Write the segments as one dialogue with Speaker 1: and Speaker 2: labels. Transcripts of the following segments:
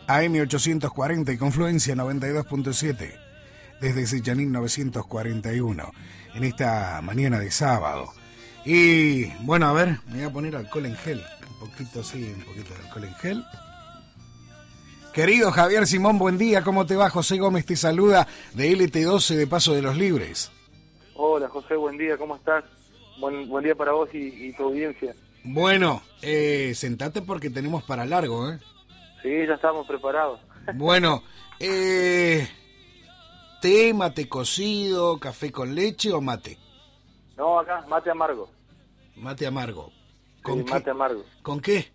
Speaker 1: AM840 y Confluencia 92.7, desde Sechanín 941, en esta mañana de sábado. Y bueno, a ver, me voy a poner alcohol en gel, un poquito de alcohol en gel. Querido Javier Simón, buen día, ¿cómo te va? José Gómez te saluda de LT12 de Paso de los Libres.
Speaker 2: Hola José, buen día, ¿cómo estás? Buen día para vos y tu audiencia.
Speaker 1: Bueno, sentate porque tenemos para largo, ¿eh?
Speaker 2: Sí, ya estamos preparados.
Speaker 1: Bueno, té, mate cocido, café con leche o mate.
Speaker 2: No, acá, mate amargo.
Speaker 1: Mate amargo.
Speaker 2: ¿Con qué? Mate amargo.
Speaker 1: ¿Con qué?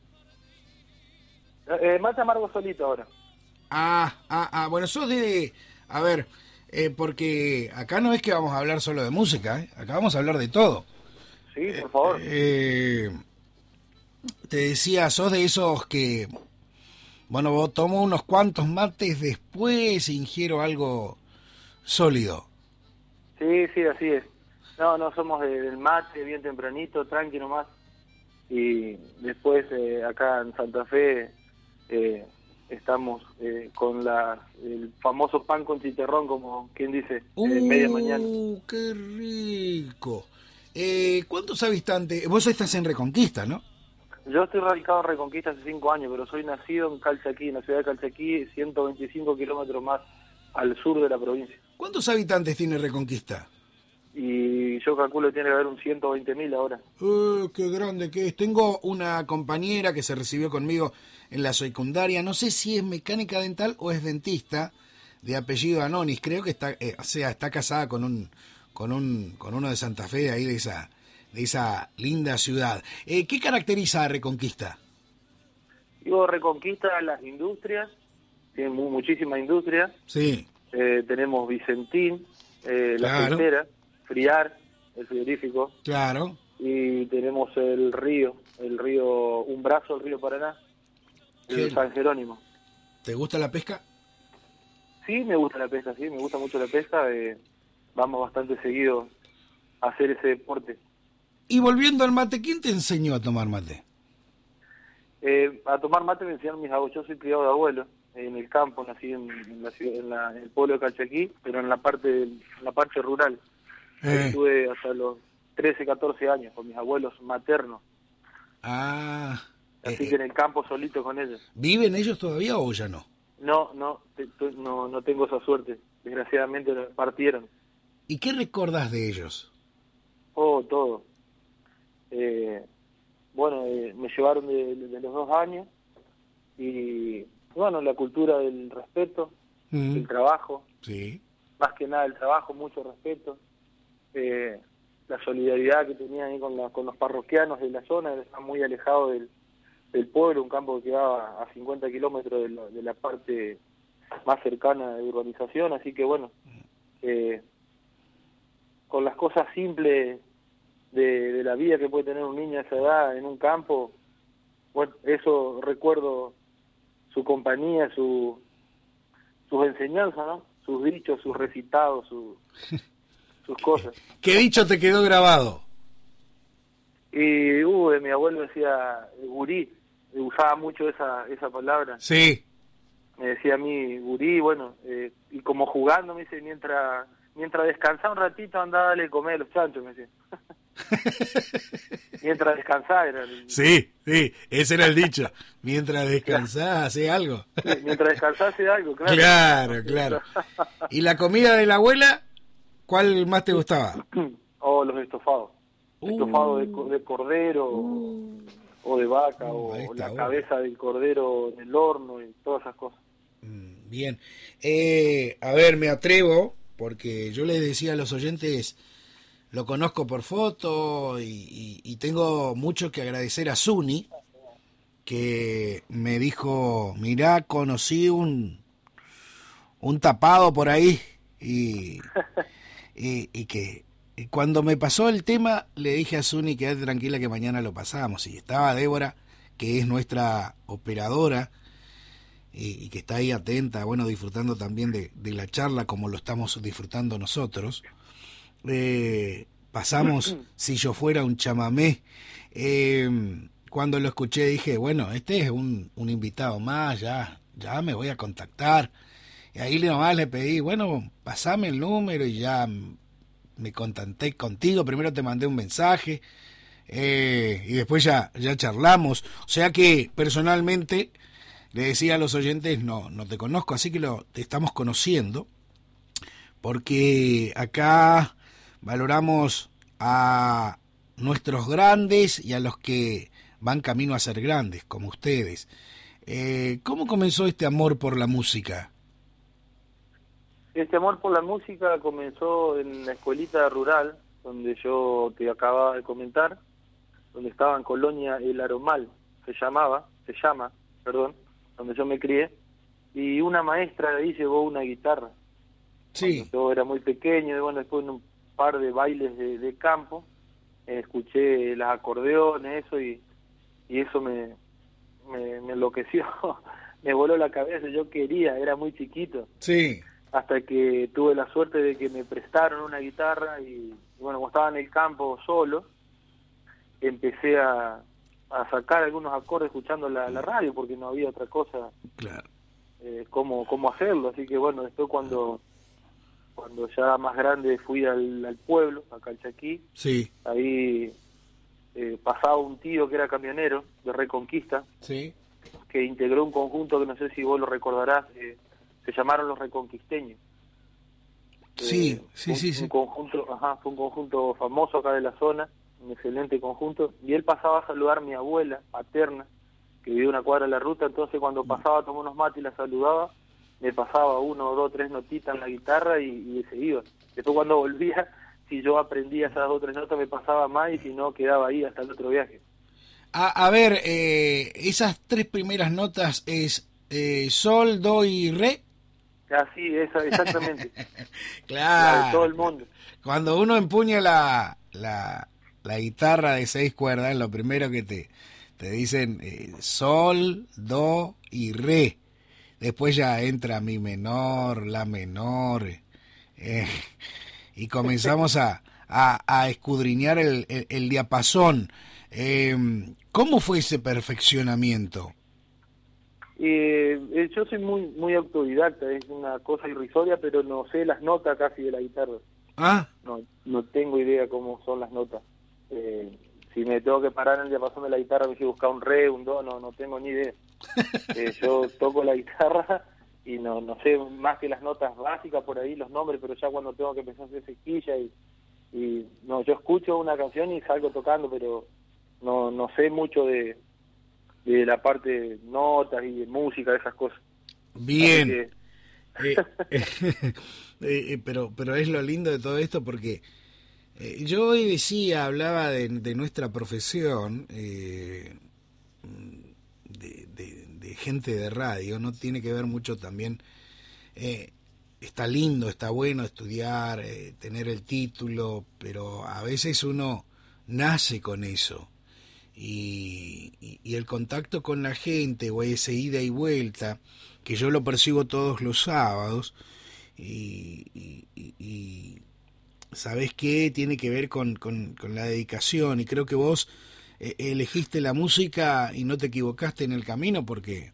Speaker 2: Mate amargo solito ahora.
Speaker 1: Bueno, sos de... A ver, porque acá no es que vamos a hablar solo de música, ¿eh? Acá vamos a hablar de todo.
Speaker 2: Sí, por favor.
Speaker 1: Te decía, sos de esos que... Bueno, vos tomo unos cuantos mates, después ingiero algo sólido.
Speaker 2: Sí, así es. No somos del mate, bien tempranito, tranqui nomás. Y después acá en Santa Fe estamos con el famoso pan con chicharrón, como quien dice, media mañana.
Speaker 1: ¡Qué rico! ¿Cuántos habitantes? Vos estás en Reconquista, ¿no?
Speaker 2: Yo estoy radicado en Reconquista hace 5 años, pero soy nacido en Calchaquí, en la ciudad de Calchaquí, 125 kilómetros más al sur de la provincia.
Speaker 1: ¿Cuántos habitantes tiene Reconquista?
Speaker 2: Y yo calculo que tiene que haber un 120.000 ahora.
Speaker 1: ¡Qué grande que es! Tengo una compañera que se recibió conmigo en la secundaria, no sé si es mecánica dental o es dentista, de apellido Anonis, creo que está, está casada con uno de Santa Fe, ahí de esa linda ciudad. ¿Qué caracteriza a Reconquista?
Speaker 2: Digo, Reconquista, las industrias, tiene muchísima industria. Sí. Tenemos Vicentín, la aceitera, Friar, el frigorífico.
Speaker 1: Claro.
Speaker 2: Y tenemos el río, un brazo del río Paraná, el San Jerónimo.
Speaker 1: ¿Te gusta la pesca?
Speaker 2: Sí, me gusta la pesca, sí, me gusta mucho la pesca. Vamos bastante seguido a hacer ese deporte.
Speaker 1: Y volviendo al mate, ¿quién te enseñó a tomar mate?
Speaker 2: A tomar mate me enseñaron mis abuelos. Yo soy criado de abuelo en el campo, nací en el pueblo de Calchaquí, pero en la parte rural. Estuve hasta los 13, 14 años con mis abuelos maternos. Así que en el campo solito con ellos.
Speaker 1: ¿Viven ellos todavía o ya no?
Speaker 2: No tengo esa suerte. Desgraciadamente partieron.
Speaker 1: ¿Y qué recordás de ellos?
Speaker 2: Todo. Me llevaron de los 2 años y, bueno, la cultura del respeto, el trabajo. Sí. Más que nada el trabajo, mucho respeto. La solidaridad que tenían ahí con los parroquianos de la zona, está muy alejado del pueblo, un campo que quedaba a 50 kilómetros de la parte más cercana de urbanización, así que bueno, con las cosas simples de la vida que puede tener un niño a esa edad en un campo, bueno, eso recuerdo su compañía, sus enseñanzas, ¿no? Sus dichos, sus recitados, sus cosas.
Speaker 1: ¿Qué dicho te quedó grabado?
Speaker 2: Y mi abuelo decía gurí, usaba mucho esa palabra.
Speaker 1: Sí.
Speaker 2: Me decía a mí gurí, bueno, y como jugando me dice, mientras descansaba un ratito andaba a darle comer a los chanchos, me decía. Mientras descansaba era
Speaker 1: Sí, ese era el dicho. Mientras descansás, hace algo.
Speaker 2: Sí, mientras descansás hace algo, claro.
Speaker 1: Claro. ¿Y la comida de la abuela, cuál más te gustaba?
Speaker 2: Los estofados. Estofados de cordero o de vaca, o la cabeza del cordero en el horno y todas esas cosas.
Speaker 1: Bien. A ver, me atrevo, porque yo les decía a los oyentes, lo conozco por foto y tengo mucho que agradecer a Zuni, que me dijo, mirá, conocí un tapado por ahí y que cuando me pasó el tema le dije a Zuni, quédate tranquila que mañana lo pasamos, y estaba Débora, que es nuestra operadora y que está ahí atenta, bueno, disfrutando también de la charla como lo estamos disfrutando nosotros. Pasamos Si yo fuera un chamamé. Cuando lo escuché dije, bueno, este es un invitado más, ya ya me voy a contactar. Y ahí nomás le pedí, bueno, pasame el número y ya me contacté contigo. Primero te mandé un mensaje y después ya charlamos. O sea que personalmente le decía a los oyentes, no te conozco, así que te estamos conociendo, porque acá valoramos a nuestros grandes y a los que van camino a ser grandes, como ustedes. ¿Cómo comenzó este amor por la música?
Speaker 2: Este amor por la música comenzó en la escuelita rural, donde yo te acababa de comentar, donde estaba en Colonia El Aromal, se llama, donde yo me crié, y una maestra de ahí llevó una guitarra.
Speaker 1: Sí.
Speaker 2: Cuando yo era muy pequeño, y bueno, después en un par de bailes de campo, escuché los acordeones, eso, y eso me enloqueció, me voló la cabeza, yo quería, era muy chiquito.
Speaker 1: Sí.
Speaker 2: Hasta que tuve la suerte de que me prestaron una guitarra y bueno, como estaba en el campo solo, empecé a sacar algunos acordes escuchando la radio, porque no había otra cosa.
Speaker 1: Claro.
Speaker 2: Cómo hacerlo. Así que bueno, después cuando ya más grande fui al pueblo, acá al Chaquí,
Speaker 1: sí.
Speaker 2: Ahí pasaba un tío que era camionero de Reconquista,
Speaker 1: sí.
Speaker 2: que integró un conjunto que no sé si vos lo recordarás, se llamaron Los Reconquisteños.
Speaker 1: Sí.
Speaker 2: Un conjunto, fue un conjunto famoso acá de la zona, un excelente conjunto, y él pasaba a saludar a mi abuela paterna, que vivía una cuadra de la ruta. Entonces cuando pasaba a tomar unos mates y la saludaba, me pasaba 1, 2, 3 notitas en la guitarra y se iba. Después cuando volvía, si yo aprendía esas 2 o 3 notas me pasaba más, y si no quedaba ahí hasta el otro viaje.
Speaker 1: A ver, esas 3 primeras notas es sol, do y re.
Speaker 2: Así, exactamente.
Speaker 1: Claro.
Speaker 2: La de todo el mundo.
Speaker 1: Cuando uno empuña la guitarra de 6 cuerdas, lo primero que te dicen sol, do y re. Después ya entra mi menor, la menor, y comenzamos a escudriñar el diapasón. ¿Cómo fue ese perfeccionamiento?
Speaker 2: Yo soy muy autodidacta, es una cosa irrisoria, pero no sé las notas casi de la guitarra. No tengo idea cómo son las notas. Si me tengo que parar en el diapasón de la guitarra, me voy a buscar un re, un do, no tengo ni idea. Yo toco la guitarra y no sé más que las notas básicas por ahí, los nombres, pero ya cuando tengo que empezar a hacer sequilla y yo escucho una canción y salgo tocando, pero no sé mucho de la parte de notas y de música, de esas cosas.
Speaker 1: Bien. Pero es lo lindo de todo esto, porque yo hoy hablaba de nuestra profesión, de gente de radio, no tiene que ver mucho también, está lindo, está bueno estudiar, tener el título, pero a veces uno nace con eso. Y el contacto con la gente, o ese ida y vuelta, que yo lo percibo todos los sábados, y ¿sabés qué? Tiene que ver con la dedicación, y creo que vos elegiste la música y no te equivocaste en el camino, porque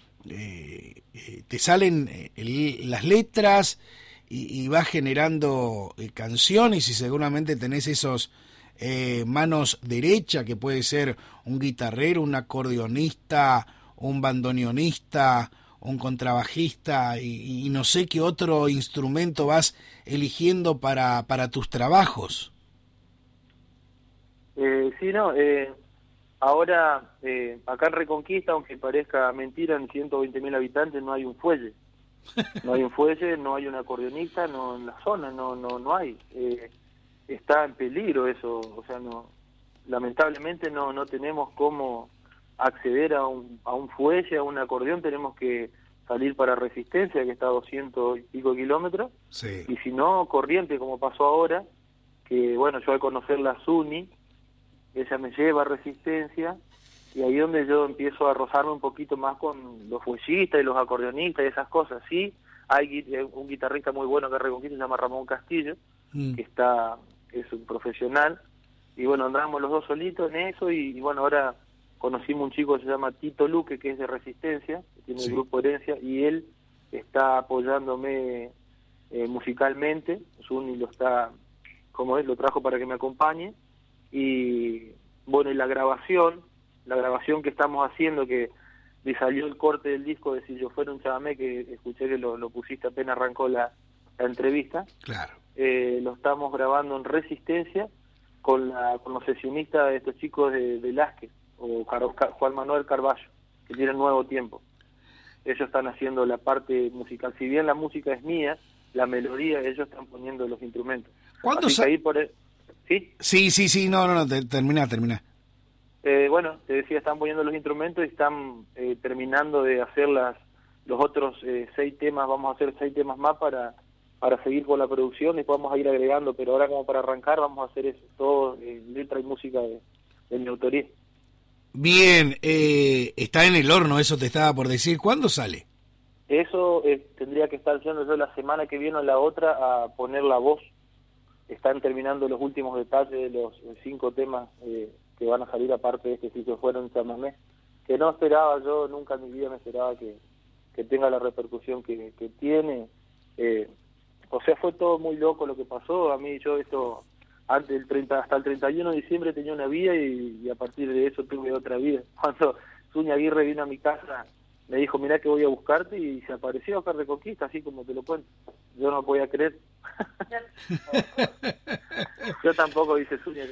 Speaker 1: te salen las letras y vas generando canciones, y seguramente tenés esos manos derecha, que puede ser un guitarrero, un acordeonista, un bandoneonista, un contrabajista, y no sé qué otro instrumento vas eligiendo para tus trabajos.
Speaker 2: Ahora acá en Reconquista, aunque parezca mentira, en 120.000 habitantes no hay un fuelle. No hay un fuelle, no hay un acordeonista, en la zona no hay. Está en peligro eso, o sea, lamentablemente no tenemos cómo acceder a un fuelle, a un acordeón. Tenemos que salir para Resistencia, que está a 200 y pico kilómetros,
Speaker 1: sí.
Speaker 2: Y si no, Corrientes, como pasó ahora, que bueno, yo al conocer la SUNY, ella me lleva a Resistencia, y ahí donde yo empiezo a rozarme un poquito más con los fuellistas y los acordeonistas y esas cosas. Sí, hay un guitarrista muy bueno que Reconquista, se llama Ramón Castillo, que es un profesional, y bueno, andamos los dos solitos en eso, y bueno, ahora conocimos un chico que se llama Tito Luque, que es de Resistencia, que tiene el grupo Herencia, y él está apoyándome musicalmente. Zuni lo trajo para que me acompañe, y bueno, y la grabación que estamos haciendo, que le salió el corte del disco de Si yo fuera un chamamé, que escuché que lo pusiste apenas arrancó la entrevista.
Speaker 1: Claro.
Speaker 2: Lo estamos grabando en Resistencia con los sesionistas de estos chicos de Velázquez, o Juan Manuel Carballo, que tienen Nuevo Tiempo. Ellos están haciendo la parte musical. Si bien la música es mía, la melodía, ellos están poniendo los instrumentos.
Speaker 1: ¿Cuándo
Speaker 2: ¿Sí?
Speaker 1: Sí, no, termina.
Speaker 2: Bueno, te decía, están poniendo los instrumentos y están terminando de hacer los otros 6 temas. Vamos a hacer 6 temas más para seguir con la producción, y vamos a ir agregando, pero ahora como para arrancar vamos a hacer eso, todo letra y música de mi autoría.
Speaker 1: Bien, está en el horno, eso te estaba por decir. ¿Cuándo sale?
Speaker 2: Eso tendría que estar yendo yo la semana que viene o la otra a poner la voz. Están terminando los últimos detalles de los 5 temas que van a salir, aparte de este Si yo fuera un chamamé, que no esperaba yo, nunca en mi vida me esperaba que tenga la repercusión que tiene. O sea, fue todo muy loco lo que pasó. A mí, hasta el 31 de diciembre tenía una vida, y a partir de eso tuve otra vida. Cuando Zuni Aguirre vino a mi casa, me dijo, mirá que voy a buscarte, y se apareció acá Reconquista, así como te lo cuento. Yo no podía creer. Yo tampoco, dice Zuni.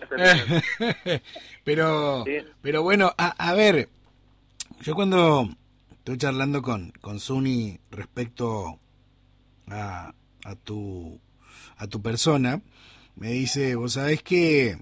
Speaker 1: Pero bueno, a ver, yo cuando estoy charlando con Zuni respecto a tu persona, me dice, vos sabés que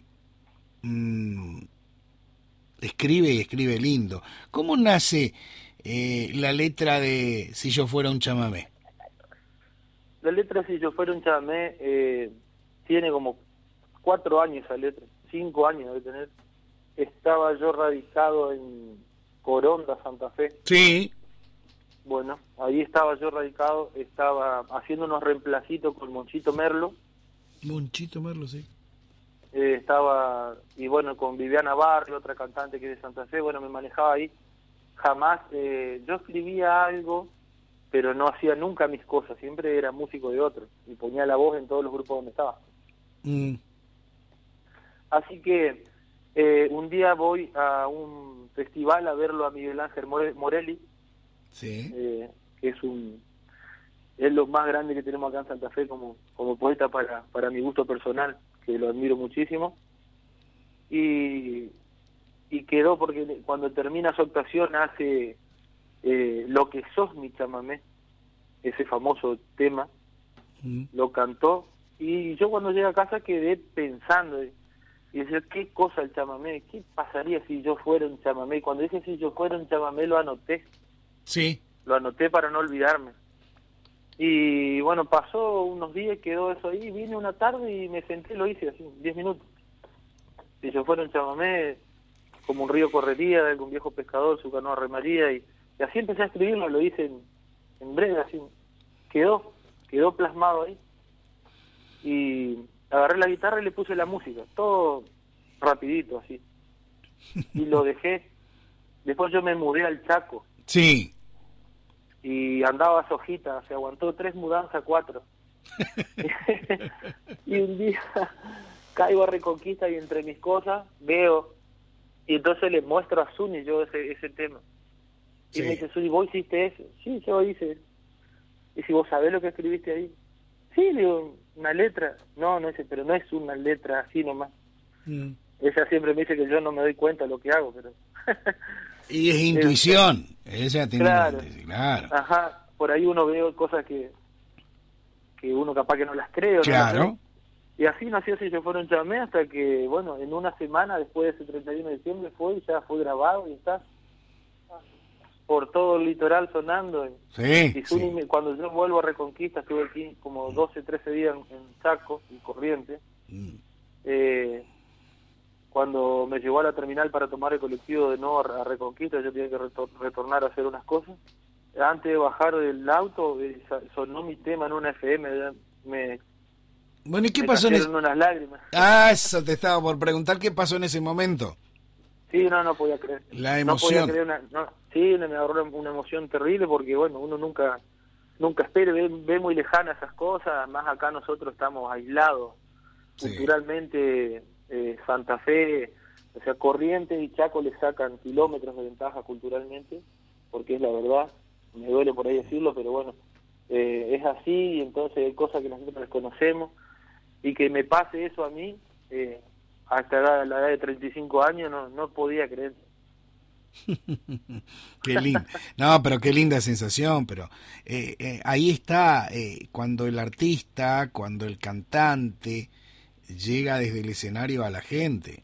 Speaker 1: escribe lindo. ¿Cómo nace la letra de Si yo fuera un chamamé?
Speaker 2: La letra Si yo fuera un chamamé tiene como 4 años esa letra, 5 años debe tener. Estaba yo radicado en Coronda, Santa Fe.
Speaker 1: Sí.
Speaker 2: Bueno, ahí estaba yo radicado, estaba haciendo unos reemplacitos con Monchito Merlo.
Speaker 1: Monchito Merlo, sí.
Speaker 2: Estaba, y bueno, con Viviana Barrio, otra cantante que es de Santa Fe. Bueno, me manejaba ahí. Jamás, yo escribía algo, pero no hacía nunca mis cosas, siempre era músico de otro, y ponía la voz en todos los grupos donde estaba. Así que un día voy a un festival a verlo a Miguel Ángel Morelli. Sí. Que es lo más grande que tenemos acá en Santa Fe como poeta para mi gusto personal, que lo admiro muchísimo, y quedó, porque cuando termina su actuación hace Lo que sos mi chamamé, ese famoso tema, lo cantó, y yo cuando llegué a casa quedé pensando y decía, ¿qué cosa el chamamé? ¿Qué pasaría si yo fuera un chamamé? Y cuando dije si yo fuera un chamamé lo anoté.
Speaker 1: Sí.
Speaker 2: Lo anoté para no olvidarme. Y bueno, pasó unos días, quedó eso ahí, vine una tarde y me senté, lo hice así, 10 minutos. Si yo fuera un chamamé, como un río correría de algún viejo pescador, su canoa remaría, y así empecé a escribirlo, lo hice en breve, así. Quedó plasmado ahí. Y agarré la guitarra y le puse la música, todo rapidito así. Y lo dejé. Después yo me mudé al Chaco.
Speaker 1: Sí.
Speaker 2: Y andaba sojita, se aguantó 3 mudanzas, 4. Y un día caigo a Reconquista y entre mis cosas veo, y entonces le muestro a Zuni yo ese tema. Y me dice, Zuni, ¿vos hiciste eso? Sí, yo hice. Y si vos sabés lo que escribiste ahí. Sí, le digo, una letra. No, dice, pero no es una letra así nomás. Ella siempre me dice que yo no me doy cuenta de lo que hago, pero...
Speaker 1: Y es intuición. Ella tiene
Speaker 2: claro.
Speaker 1: Claro.
Speaker 2: Ajá, por ahí uno ve cosas que uno capaz que no las cree.
Speaker 1: Claro.
Speaker 2: No, y así nació Si yo fuera un chamamé, hasta que, bueno, en una semana después de ese 31 de diciembre ya fue grabado y está por todo el litoral sonando.
Speaker 1: Sí,
Speaker 2: y Zuni, sí. Cuando yo vuelvo a Reconquista, estuve aquí como 12, 13 días en Chaco y Corrientes. Cuando me llevó a la terminal para tomar el colectivo de nuevo a Reconquista, yo tenía que retornar a hacer unas cosas. Antes de bajar del auto, sonó mi tema en una FM.
Speaker 1: Bueno, ¿y qué pasó en ese...
Speaker 2: unas lágrimas.
Speaker 1: Eso te estaba por preguntar, ¿qué pasó en ese momento?
Speaker 2: Sí, no podía creer.
Speaker 1: La emoción.
Speaker 2: No podía creer sí, me agarró una emoción terrible porque, bueno, uno nunca espera, ve muy lejanas esas cosas, más acá nosotros estamos aislados. Sí. Culturalmente, Santa Fe, o sea, Corrientes y Chaco le sacan kilómetros de ventaja culturalmente, porque es la verdad, me duele por ahí decirlo, pero bueno, es así, y entonces hay cosas que nosotros desconocemos, y que me pase eso a mí, hasta la edad de 35 años, no podía creer.
Speaker 1: Qué lindo. No, pero qué linda sensación, pero ahí está, cuando el artista, cuando el cantante llega desde el escenario a la gente,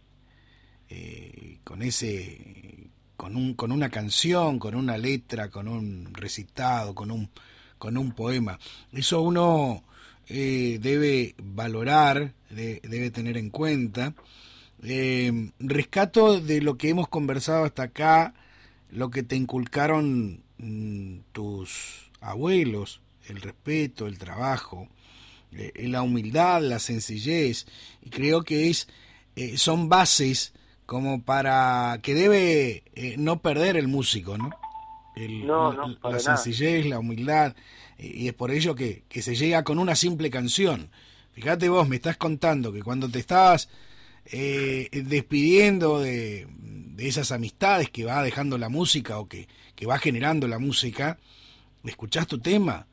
Speaker 1: con una canción, con una letra, con un recitado, con un poema. Eso uno debe valorar, debe tener en cuenta. Rescato de lo que hemos conversado hasta acá, lo que te inculcaron tus abuelos, el respeto, el trabajo, la humildad, la sencillez, y creo que son bases como para que debe no perder el músico, ¿no? La sencillez, la humildad, y es por ello que se llega con una simple canción. Fíjate vos, me estás contando que cuando te estabas despidiendo de esas amistades que va dejando la música o que va generando la música, escuchás tu tema.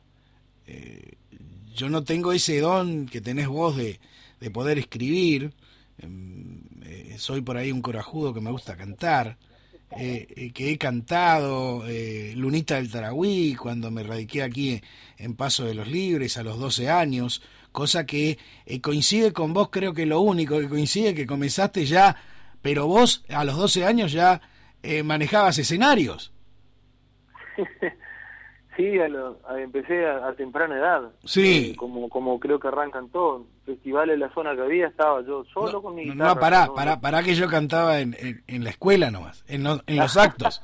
Speaker 1: Yo no tengo ese don que tenés vos de poder escribir. Soy por ahí un corajudo que me gusta cantar, que he cantado Lunita del Tarahui cuando me radiqué aquí en Paso de los Libres a los 12 años, cosa que coincide con vos. Creo que lo único que coincide es que comenzaste ya, pero vos a los 12 años ya manejabas escenarios.
Speaker 2: Sí, empecé a temprana edad.
Speaker 1: Sí.
Speaker 2: Como creo que arrancan todos. Festivales en la zona que había, estaba yo solo con mi guitarra.
Speaker 1: No, pará que yo cantaba en la escuela nomás, en los actos.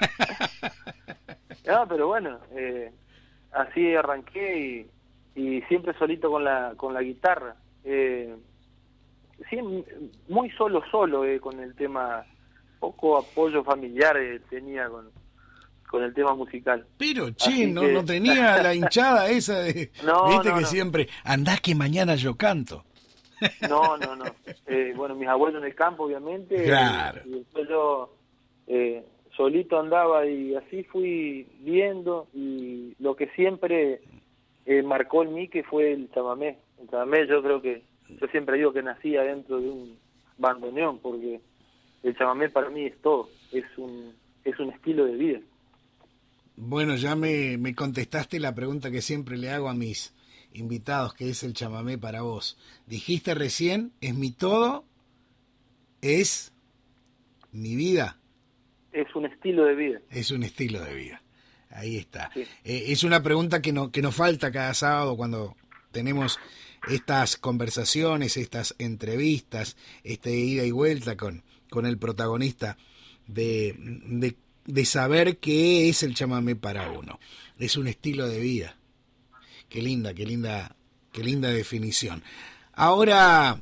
Speaker 2: No, pero bueno, así arranqué y siempre solito con la guitarra. Sí, muy solo, con el tema, poco apoyo familiar tenía con el tema musical.
Speaker 1: Pero, no tenía la hinchada esa de... Viste que siempre, andás que mañana yo canto.
Speaker 2: No. Bueno, mis abuelos en el campo, obviamente.
Speaker 1: Claro.
Speaker 2: Y después yo solito andaba y así fui viendo. Y lo que siempre marcó en mí que fue el chamamé. El chamamé, yo creo que... Yo siempre digo que nací adentro de un bandoneón, porque el chamamé para mí es todo. Es un estilo de vida.
Speaker 1: Bueno, ya me contestaste la pregunta que siempre le hago a mis invitados, que es el chamamé para vos. Dijiste recién, es mi todo, es mi vida.
Speaker 2: Es un estilo de vida.
Speaker 1: Es un estilo de vida. Ahí está.
Speaker 2: Sí.
Speaker 1: Es una pregunta que nos falta cada sábado cuando tenemos estas conversaciones, estas entrevistas, ida y vuelta con el protagonista de saber qué es el chamamé para uno. Es un estilo de vida. Qué linda definición. Ahora,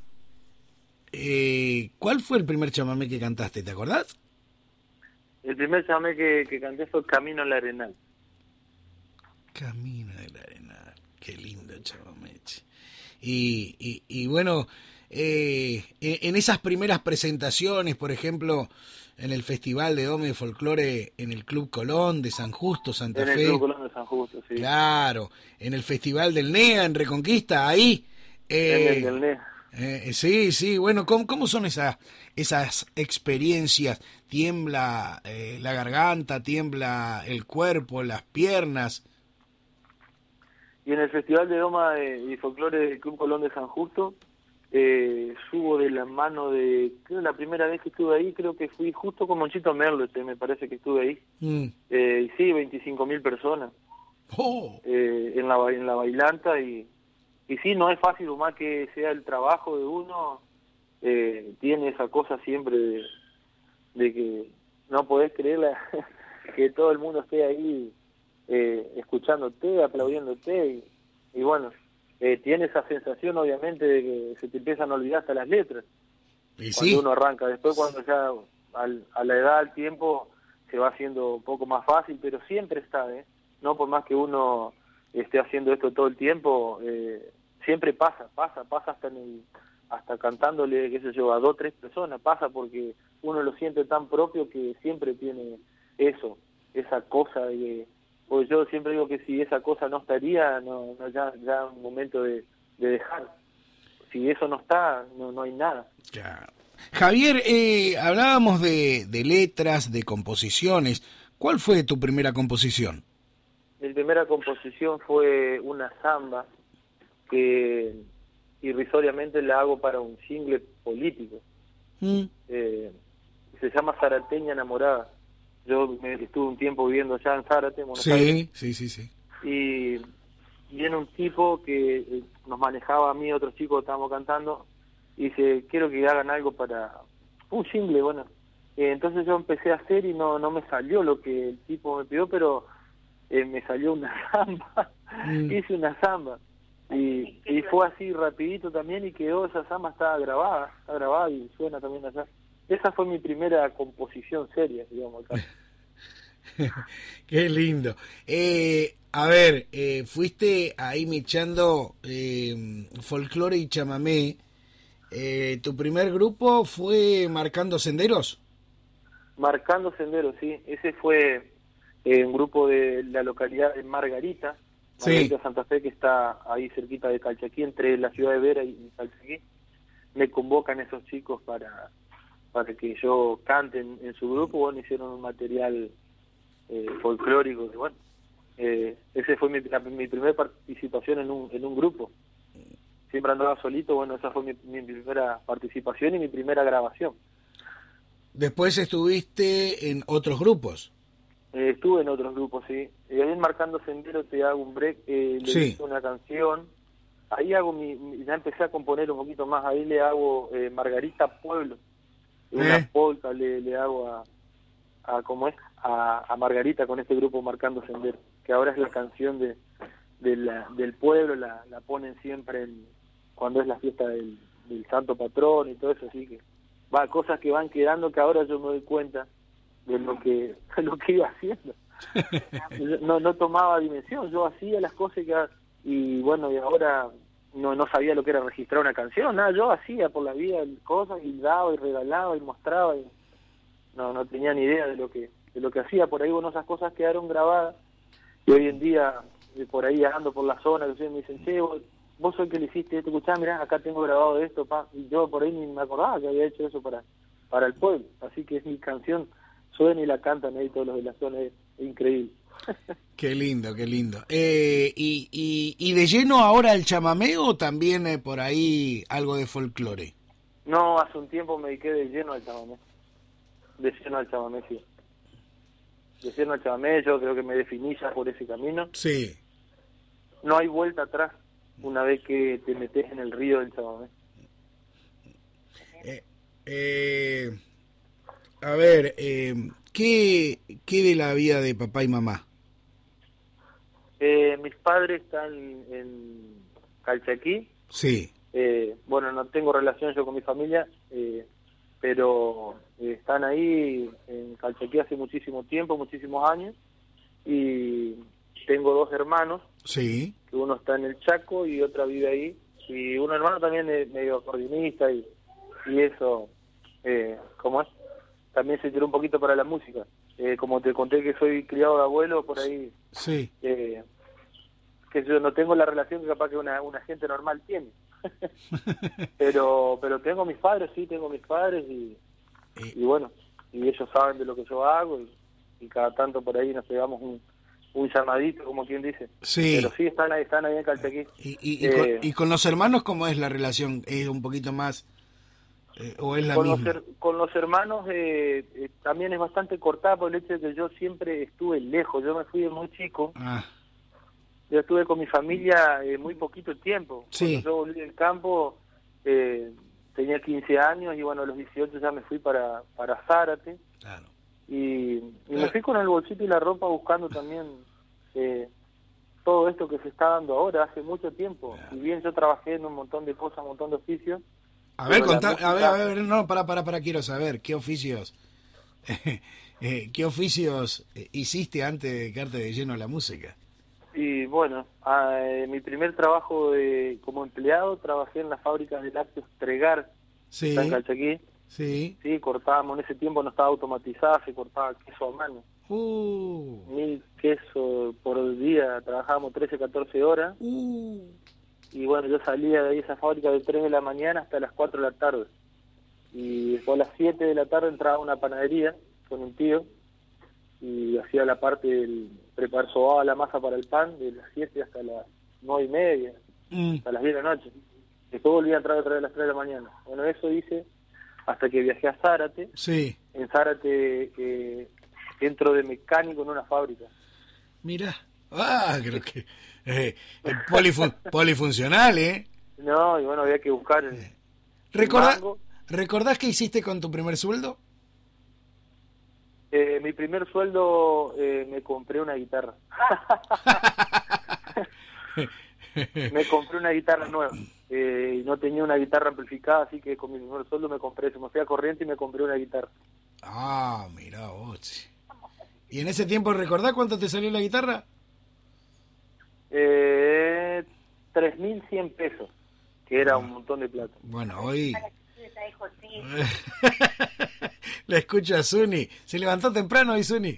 Speaker 1: ¿cuál fue el primer chamamé que cantaste? ¿Te acordás?
Speaker 2: El primer chamamé que canté fue Camino al Arenal.
Speaker 1: Camino al Arenal. Qué lindo chamamé. Y bueno, en esas primeras presentaciones, por ejemplo, en el Festival de Dome de Folclore en el Club Colón de San Justo, Santa Fe.
Speaker 2: En el Club Colón de San Justo, sí.
Speaker 1: Claro, en el Festival del NEA en Reconquista, ahí.
Speaker 2: En el del NEA.
Speaker 1: Sí, bueno, ¿cómo son esas experiencias? ¿Tiembla la garganta, tiembla el cuerpo, las piernas?
Speaker 2: Y en el Festival de Doma y Folclore del Club Colón de San Justo, subo de la mano creo la primera vez que estuve ahí, creo que fui justo con Monchito Merlo, me parece que estuve ahí. Y sí, 25.000 personas en la bailanta, y sí, no es fácil, más que sea el trabajo de uno, tiene esa cosa siempre de que no podés creer que todo el mundo esté ahí escuchándote, aplaudiéndote, y bueno, tiene esa sensación obviamente de que se te empiezan a olvidar hasta las letras cuando uno arranca. Después cuando ya a la edad, al tiempo, se va haciendo un poco más fácil, pero siempre está, no por más que uno esté haciendo esto todo el tiempo, siempre pasa hasta cantándole, qué sé yo, a 2 o 3 personas, pasa porque uno lo siente tan propio que siempre tiene eso, esa cosa de, pues yo siempre digo que si esa cosa no estaría, ya es un momento de dejar. Si eso no está, no hay nada.
Speaker 1: Claro. Javier, hablábamos de letras, de composiciones. ¿Cuál fue tu primera composición?
Speaker 2: Mi primera composición fue una samba que irrisoriamente la hago para un single político. Se llama Zarateña Enamorada. Yo estuve un tiempo viviendo allá en Zárate, Buenos Aires.
Speaker 1: Sí.
Speaker 2: Y viene un tipo que nos manejaba a mí, otros chicos estábamos cantando, y dice, quiero que hagan algo para un single, bueno. Entonces yo empecé a hacer y no me salió lo que el tipo me pidió, pero me salió una samba, hice una samba. Y fue así rapidito también y quedó, esa samba está grabada y suena también allá. Esa fue mi primera composición seria, digamos, acá.
Speaker 1: Qué lindo. A ver, fuiste ahí mechando folclore y chamamé. ¿Tu primer grupo fue Marcando Senderos?
Speaker 2: Marcando Senderos, sí. Ese fue un grupo de la localidad de Margarita, Santa Fe, que está ahí cerquita de Calchaquí, entre la ciudad de Vera y Calchaquí. Me convocan esos chicos para que yo cante en su grupo. Bueno, hicieron un material folclórico, que bueno, ese fue mi primera participación en un grupo. Siempre andaba solito, bueno, esa fue mi primera participación y mi primera grabación.
Speaker 1: Después estuviste en otros grupos.
Speaker 2: Estuve en otros grupos, sí. Ahí Marcando Sendero te hago un break, le hice una canción. Ahí hago ya empecé a componer un poquito más, ahí le hago Margarita Pueblo. Una polka le hago a Margarita con este grupo Marcando Sendero, que ahora es la canción del pueblo, la ponen siempre cuando es la fiesta del santo patrón y todo eso, así que cosas que van quedando que ahora yo me doy cuenta de lo que iba haciendo. No tomaba dimensión, yo hacía las cosas y bueno, y ahora no sabía lo que era registrar una canción, nada, yo hacía por la vida cosas y daba y regalaba y mostraba y no tenía ni idea de lo que hacía. Por ahí, bueno, esas cosas quedaron grabadas y hoy en día por ahí ando por la zona, que me dicen, che, vos sos el que le hiciste esto, escuchá, mirá, acá tengo grabado esto, y yo por ahí ni me acordaba que había hecho eso para el pueblo, así que es mi canción, suena y la cantan ahí todos los de la zona, es increíble.
Speaker 1: Qué lindo, qué lindo. ¿Y de lleno ahora el chamamé o también por ahí algo de folclore?
Speaker 2: No, hace un tiempo me dediqué de lleno al chamamé. De lleno al chamamé, sí. De lleno al chamamé, yo creo que me definí ya por ese camino.
Speaker 1: Sí.
Speaker 2: No hay vuelta atrás una vez que te metes en el río del chamamé.
Speaker 1: A ver, ¿qué de la vida de papá y mamá?
Speaker 2: Mis padres están en Calchaquí.
Speaker 1: Sí.
Speaker 2: Bueno, no tengo relación yo con mi familia, pero están ahí en Calchaquí hace muchísimo tiempo, muchísimos años, y tengo 2 hermanos.
Speaker 1: Sí.
Speaker 2: Que uno está en el Chaco y otra vive ahí, y un hermano también es medio acordeonista y eso, ¿cómo es? También se tiró un poquito para la música. Como te conté que soy criado de abuelo, por ahí,
Speaker 1: sí.
Speaker 2: Que yo no tengo la relación que capaz que una gente normal tiene. pero tengo mis padres, sí, y bueno, y ellos saben de lo que yo hago y cada tanto por ahí nos pegamos un llamadito, como quien dice.
Speaker 1: Sí.
Speaker 2: Pero sí, están ahí en Calchaquí.
Speaker 1: ¿Y con los hermanos cómo es la relación? ¿Es un poquito más o es la misma?
Speaker 2: Con los hermanos también es bastante cortada por el hecho de que yo siempre estuve lejos. Yo me fui de muy chico. Yo estuve con mi familia muy poquito tiempo.
Speaker 1: Sí.
Speaker 2: Cuando yo volví del campo tenía 15 años y bueno, a los 18 ya me fui para Zárate.
Speaker 1: Claro.
Speaker 2: Y me fui con el bolsito y la ropa buscando también todo esto que se está dando ahora hace mucho tiempo. Y bien yo trabajé en un montón de cosas, un montón de oficios.
Speaker 1: A ver, a ver, no, para, quiero saber, ¿qué oficios? ¿Qué oficios hiciste antes de dedicarte de lleno a la música?
Speaker 2: Y bueno, mi primer trabajo como empleado, trabajé en la fábrica de lácteos Tregar,
Speaker 1: Sí.
Speaker 2: está en Calchaquí.
Speaker 1: Sí.
Speaker 2: Sí, cortábamos, en ese tiempo no estaba automatizada, se cortaba queso a mano. 1000 quesos por día, trabajábamos 13, 14 horas. Y bueno, yo salía de ahí esa fábrica de 3 de la mañana hasta las 4 de la tarde. Y después a las 7 de la tarde entraba a una panadería con un tío y hacía la parte del sobaba la masa para el pan de las 7 hasta las 9:30, hasta las 10 de la noche. Después volvía a entrar otra vez a las 3 de la mañana. Bueno, eso hice hasta que viajé a Zárate.
Speaker 1: Sí.
Speaker 2: En Zárate entro de mecánico en una fábrica.
Speaker 1: Mira, creo que polifuncional, ¿eh?
Speaker 2: No, y bueno, había que buscar
Speaker 1: ¿Recordás qué hiciste con tu primer sueldo?
Speaker 2: Mi primer sueldo me compré una guitarra. Me compré una guitarra nueva. No tenía una guitarra amplificada, así que con mi primer sueldo me compré eso. Me fui a corriente y me compré una guitarra.
Speaker 1: Mirá vos. ¿Y en ese tiempo recordás cuánto te salió la guitarra?
Speaker 2: 3.100 pesos, que era un montón de plata.
Speaker 1: Bueno, hoy... La escucho a Zuni. Se levantó temprano hoy Zuni.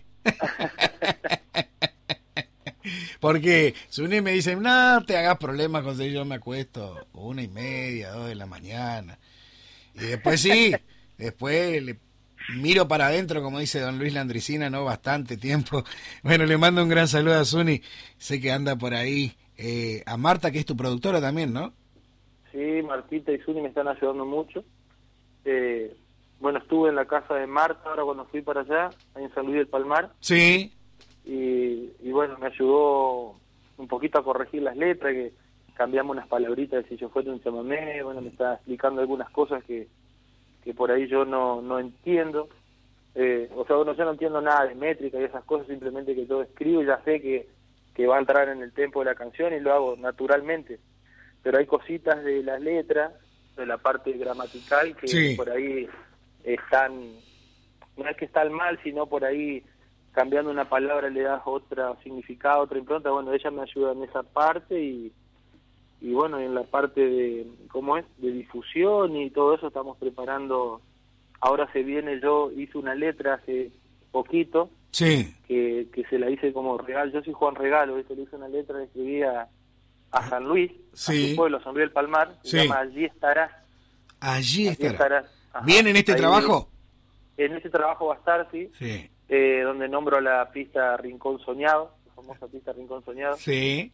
Speaker 1: Porque Zuni me dice, no te hagas problemas, José, yo me acuesto 1:30, 2 de la mañana. Y después después le miro para adentro, como dice don Luis Landricina, no bastante tiempo. Bueno, le mando un gran saludo a Zuni, sé que anda por ahí. A Marta, que es tu productora también, ¿no?
Speaker 2: Sí, Martita y Zuni me están ayudando mucho. Bueno, estuve en la casa de Marta ahora cuando fui para allá, ahí en San Luis del Palmar.
Speaker 1: Sí.
Speaker 2: Y bueno, me ayudó un poquito a corregir las letras, que cambiamos unas palabritas de Si yo fuera un chamamé. Bueno, me está explicando algunas cosas que por ahí yo no entiendo. O sea, yo no entiendo nada de métrica y esas cosas, simplemente que yo escribo y ya sé que va a entrar en el tempo de la canción y lo hago naturalmente. Pero hay cositas de las letras, de la parte gramatical, que por ahí están, no es que están mal, sino por ahí cambiando una palabra le das otro significado, otra impronta. Bueno, ella me ayuda en esa parte y bueno, en la parte de, de difusión y todo eso estamos preparando. Ahora se viene, yo hice una letra hace poquito, que se la hice como regalo. Yo soy Juan Regalo, le hice una letra, le escribí a San Luis, a su pueblo, San Luis del Palmar, se llama Allí estarás.
Speaker 1: Allí estarás. ¿Bien en este trabajo?
Speaker 2: En ese trabajo va a estar, sí. Donde nombro la pista Rincón Soñado, la famosa pista Rincón Soñado.
Speaker 1: Sí.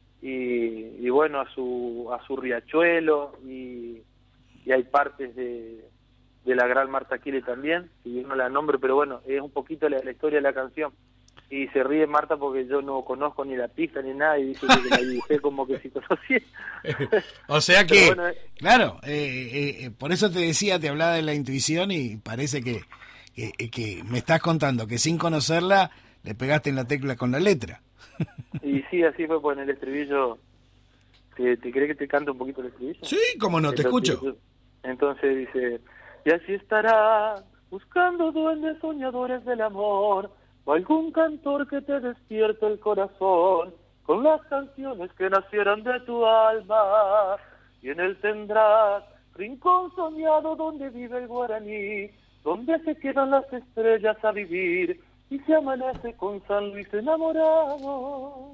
Speaker 2: Y bueno, a su riachuelo, y hay partes de la gran Marta Aquile también, que yo no la nombro, pero bueno, es un poquito la historia de la canción. Y se ríe Marta porque yo no conozco ni la pista ni nada, y dice que la dibujé como que si conocía.
Speaker 1: O sea que, bueno, claro, por eso te decía, te hablaba de la intuición y parece que me estás contando que sin conocerla le pegaste en la tecla con la letra.
Speaker 2: Y sí, así fue, pues en el estribillo. ¿Te crees que te cante un poquito el estribillo?
Speaker 1: Sí, cómo no, te escucho.
Speaker 2: Entonces dice: y así estará, buscando duendes soñadores del amor, o algún cantor que te despierte el corazón, con las canciones que nacieron de tu alma, y en él tendrás rincón soñado donde vive el guaraní, donde se quedan las estrellas a vivir, y se amanece con San Luis enamorado.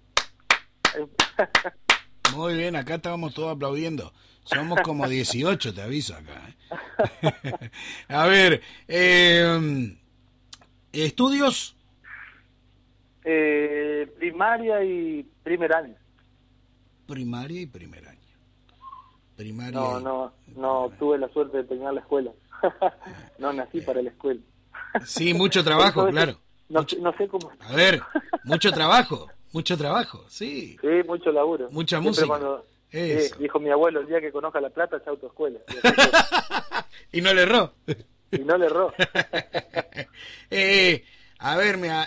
Speaker 1: Muy bien, acá estábamos todos aplaudiendo. Somos como 18, te aviso acá. A ver, ¿estudios?
Speaker 2: Primaria y primer año.
Speaker 1: Primaria y primer año.
Speaker 2: No tuve la suerte de terminar la escuela. No nací para la escuela.
Speaker 1: Sí, mucho trabajo, claro.
Speaker 2: No sé cómo.
Speaker 1: A ver, mucho trabajo, sí.
Speaker 2: Sí, mucho laburo.
Speaker 1: Mucha
Speaker 2: Siempre
Speaker 1: música.
Speaker 2: Dijo mi abuelo, el día que conozca La Plata, es autoescuela.
Speaker 1: Y no le erró.
Speaker 2: Y no le erró.
Speaker 1: A ver, mira,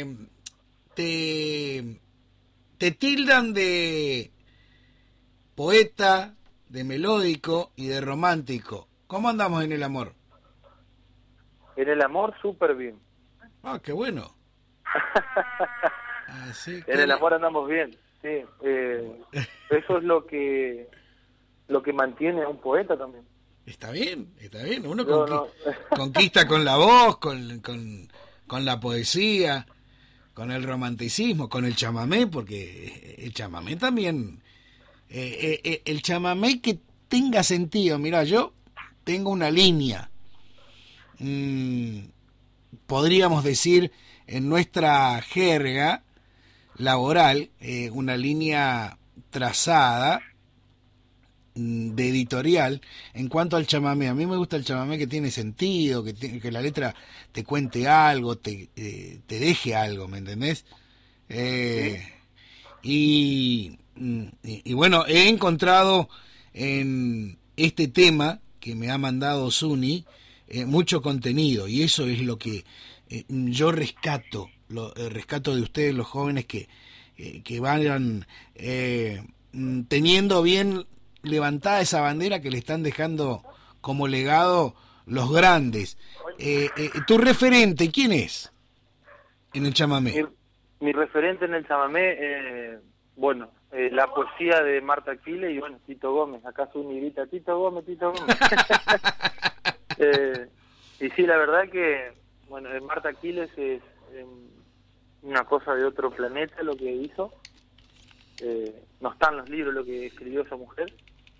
Speaker 1: te tildan de poeta, de melódico y de romántico. ¿Cómo andamos en el amor?
Speaker 2: En el amor, súper bien.
Speaker 1: Ah, qué bueno. Así que...
Speaker 2: En el amor andamos bien, sí. Eso es lo que mantiene a un poeta también.
Speaker 1: Está bien, está bien. Uno
Speaker 2: No.
Speaker 1: conquista con la voz, con la poesía, con el romanticismo, con el chamamé, porque el chamamé también... el chamamé que tenga sentido. Mira, yo tengo una línea, podríamos decir en nuestra jerga laboral, una línea trazada de editorial en cuanto al chamamé. A mí me gusta el chamamé que tiene sentido, que la letra te cuente algo, te deje algo, ¿me entendés? Y bueno, he encontrado en este tema que me ha mandado Zuni mucho contenido, y eso es lo que yo rescato de ustedes, los jóvenes, que vayan teniendo bien levantada esa bandera que le están dejando como legado los grandes. ¿Tu referente quién es en el chamamé?
Speaker 2: Mi referente en el chamamé, la poesía de Marta Aquiles y bueno, Tito Gómez. Acá Zuni grita, Tito Gómez, Tito Gómez. Y sí, la verdad que, bueno, Marta Aquiles es una cosa de otro planeta lo que hizo. No está en los libros lo que escribió esa mujer.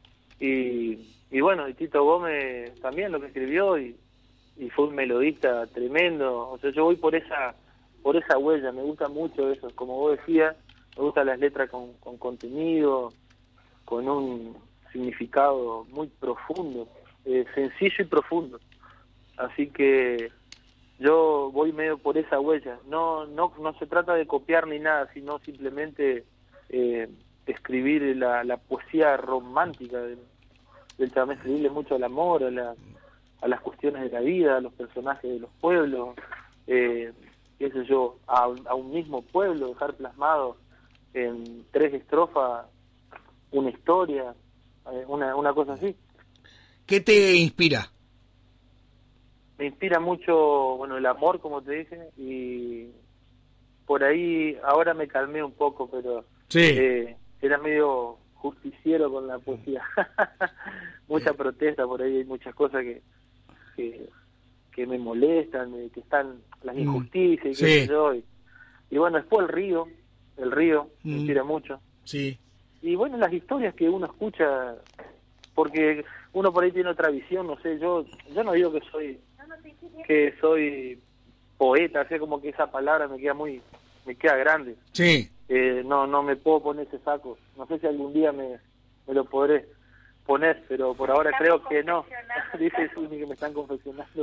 Speaker 2: Y bueno, y Tito Gómez también lo que escribió, y fue un melodista tremendo. O sea, yo voy por esa huella, me gusta mucho eso, como vos decías, me gustan las letras con contenido, con un significado muy profundo, sencillo y profundo. Así que yo voy medio por esa huella. No se trata de copiar ni nada, sino simplemente escribir la poesía romántica del chamamé, escribirle mucho al amor, a las cuestiones de la vida, a los personajes de los pueblos, qué sé yo, a un mismo pueblo, dejar plasmado en 3 estrofas una historia, una cosa así.
Speaker 1: ¿Qué te inspira?
Speaker 2: Me inspira mucho, bueno, el amor, como te dije, y por ahí ahora me calmé un poco, pero
Speaker 1: sí.
Speaker 2: Era medio justiciero con la poesía. Mucha protesta por ahí, hay muchas cosas que me molestan, que están las injusticias, y qué sé yo, y bueno, después el río me inspira mucho.
Speaker 1: Sí.
Speaker 2: Y bueno, las historias que uno escucha, porque uno por ahí tiene otra visión, no sé, yo no digo que soy poeta, así como que esa palabra me queda grande.
Speaker 1: Sí.
Speaker 2: No me puedo poner ese saco. No sé si algún día me lo podré poner, pero por ahora creo que no. Dice Zuni que me están confeccionando.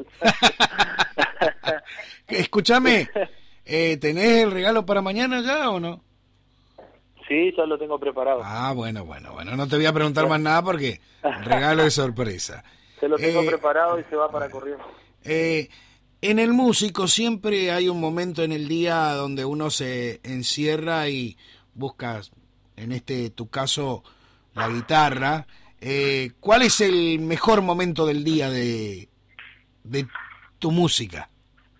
Speaker 1: Escúchame, ¿tenés el regalo para mañana ya o no?
Speaker 2: Sí, ya lo tengo preparado.
Speaker 1: Ah, bueno, no te voy a preguntar más nada porque el regalo es sorpresa.
Speaker 2: Se lo tengo preparado y se va para corriendo.
Speaker 1: En el músico siempre hay un momento en el día donde uno se encierra y busca, en tu caso, la guitarra. ¿Cuál es el mejor momento del día de tu música?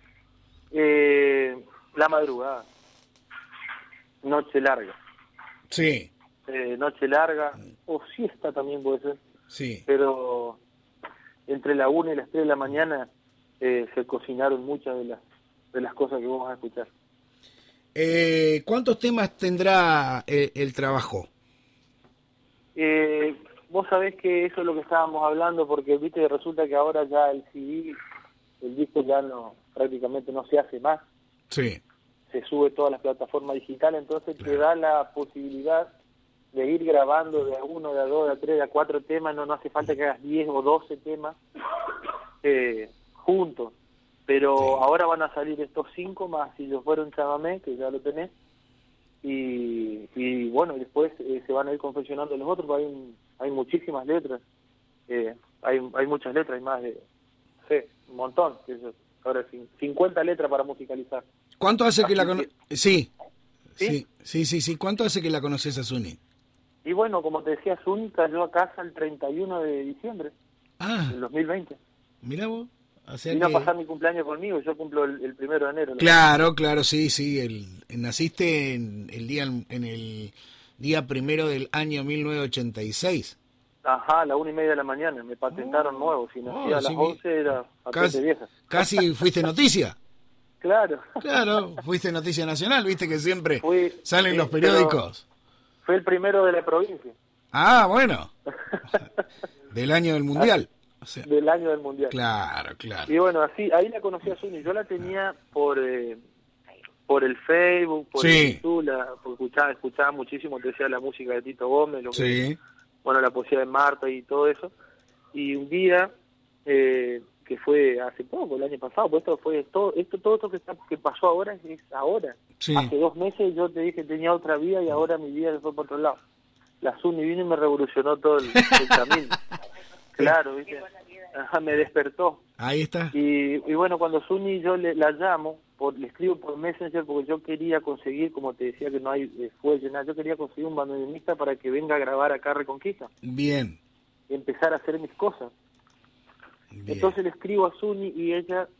Speaker 2: La madrugada. Noche larga.
Speaker 1: Sí.
Speaker 2: Noche larga, o siesta también puede ser.
Speaker 1: Sí.
Speaker 2: Pero entre la 1 y las 3 de la mañana se cocinaron muchas de las cosas que vamos a escuchar.
Speaker 1: ¿Cuántos temas tendrá el trabajo?
Speaker 2: Vos sabés que eso es lo que estábamos hablando, porque viste que resulta que ahora ya el CD, el disco ya prácticamente no se hace más.
Speaker 1: Sí.
Speaker 2: Se sube todas las plataformas digitales, entonces te da la posibilidad de ir grabando de a 1, de a 2, de a 3, de a 4 temas. No hace falta que hagas 10 o 12 temas juntos, pero sí. Ahora van a salir estos 5 más Si yo fuera un chamamé, que ya lo tenés, y bueno, después se van a ir confeccionando los otros. Hay muchísimas letras, hay muchas letras, hay más de, un montón, ahora 50 letras para musicalizar.
Speaker 1: ¿Cuánto hace que la conoces? Sí. ¿Cuánto hace que la conoces a Zuni?
Speaker 2: Y bueno, como te decía, Zuni cayó a casa el 31 de diciembre del 2020.
Speaker 1: Mirá vos,
Speaker 2: Vino a pasar mi cumpleaños conmigo, yo cumplo el 1 de enero.
Speaker 1: Claro, sí, naciste en el día 1 del año 1986.
Speaker 2: Ajá, a la 1:30 de la mañana, me patentaron nuevo, si nacía a las 11 era patente vieja.
Speaker 1: Casi fuiste noticia.
Speaker 2: Claro.
Speaker 1: Claro, fuiste noticia nacional, viste que siempre salen los periódicos.
Speaker 2: Fue el primero de la provincia.
Speaker 1: Ah, bueno. Del año del Mundial.
Speaker 2: O sea, del año del Mundial.
Speaker 1: Claro.
Speaker 2: Y bueno, así, ahí la conocí a Zuni. Yo la tenía por el Facebook, por el YouTube, porque escuchaba muchísimo, te decía la música de Tito Gómez, la poesía de Marta y todo eso. Y un día, que fue hace poco, el año pasado, pues todo esto que pasó ahora es ahora. Sí. Hace 2 meses yo te dije que tenía otra vida y ahora mi vida se fue por otro lado. La Zuni vino y me revolucionó todo el camino. Claro, ¿viste? Ajá, me despertó.
Speaker 1: Ahí está.
Speaker 2: Y bueno, cuando Zuni yo la llamo, le escribo por Messenger porque yo quería conseguir, como te decía que no hay fuelle, nada, yo quería conseguir un bandoneonista para que venga a grabar acá a Reconquista.
Speaker 1: Bien.
Speaker 2: Y empezar a hacer mis cosas. Bien. Entonces le escribo a Zuni y ella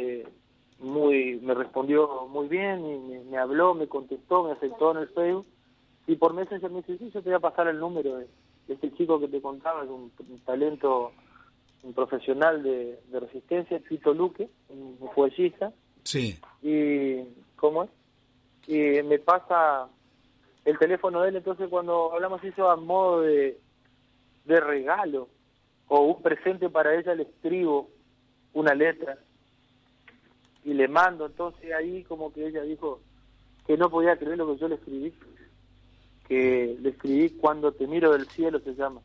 Speaker 2: me respondió muy bien, y me habló, me contestó, me aceptó en el Facebook. Y por Messenger me dice, sí, yo te voy a pasar el número de este chico que te contaba, es un talento, un profesional de resistencia, Tito Luque, un fuellista.
Speaker 1: Sí.
Speaker 2: Y, ¿cómo es? Y me pasa el teléfono de él, entonces cuando hablamos eso a modo de regalo, o un presente para ella, le escribo una letra y le mando, entonces ahí como que ella dijo que no podía creer lo que yo le escribí. Que le escribí Cuando te miro del cielo, se llama.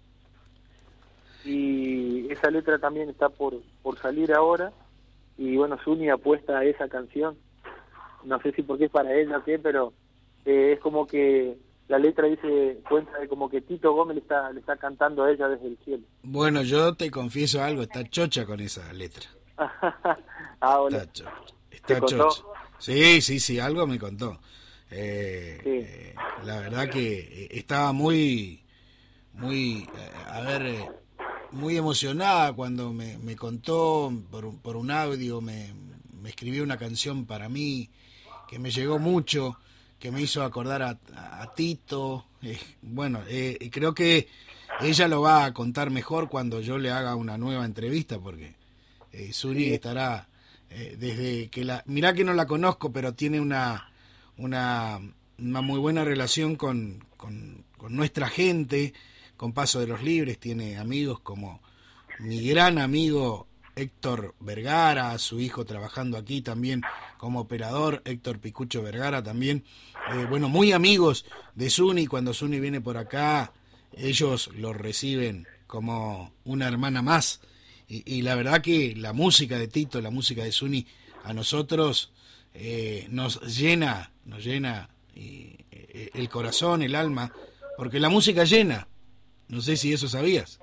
Speaker 2: Y esa letra también está por salir ahora. Y bueno, Zuni apuesta a esa canción. No sé si porque es para ella o qué, pero es como que la letra cuenta de como que Tito Gómez le está cantando a ella desde el cielo.
Speaker 1: Bueno, yo te confieso algo, está chocha con esa letra.
Speaker 2: Hola.
Speaker 1: Está chocha. Sí, algo me contó. La verdad que estaba muy emocionada cuando me contó por un audio, me escribió una canción para mí que me llegó mucho, que me hizo acordar a Tito. Creo que ella lo va a contar mejor cuando yo le haga una nueva entrevista, porque Zuni estará desde que mirá que no la conozco, pero tiene una muy buena relación con nuestra gente, con Paso de los Libres, tiene amigos como mi gran amigo Héctor Vergara, su hijo trabajando aquí también como operador, Héctor Picucho Vergara también, muy amigos de Zuni. Cuando Zuni viene por acá, ellos lo reciben como una hermana más, y la verdad que la música de Tito, la música de Zuni, a nosotros nos llena el corazón, el alma, porque la música llena. No sé si eso sabías.